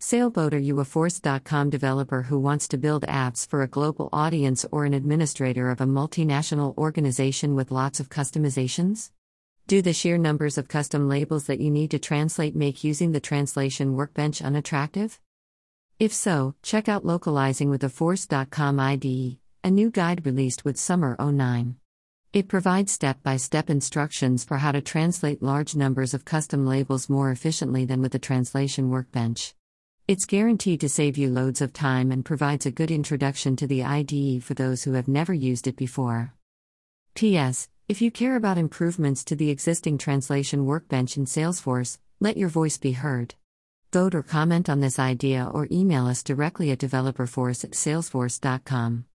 Sailboat, are you a Force.com developer who wants to build apps for a global audience or an administrator of a multinational organization with lots of customizations? Do the sheer numbers of custom labels that you need to translate make using the translation workbench unattractive? If so, check out Localizing with a Force.com IDE, a new guide released with Summer '09. It provides step-by-step instructions for how to translate large numbers of custom labels more efficiently than with the translation workbench. It's guaranteed to save you loads of time and provides a good introduction to the IDE for those who have never used it before. P.S. If you care about improvements to the existing translation workbench in Salesforce, let your voice be heard. Vote or comment on this idea or email us directly at developerforce@salesforce.com.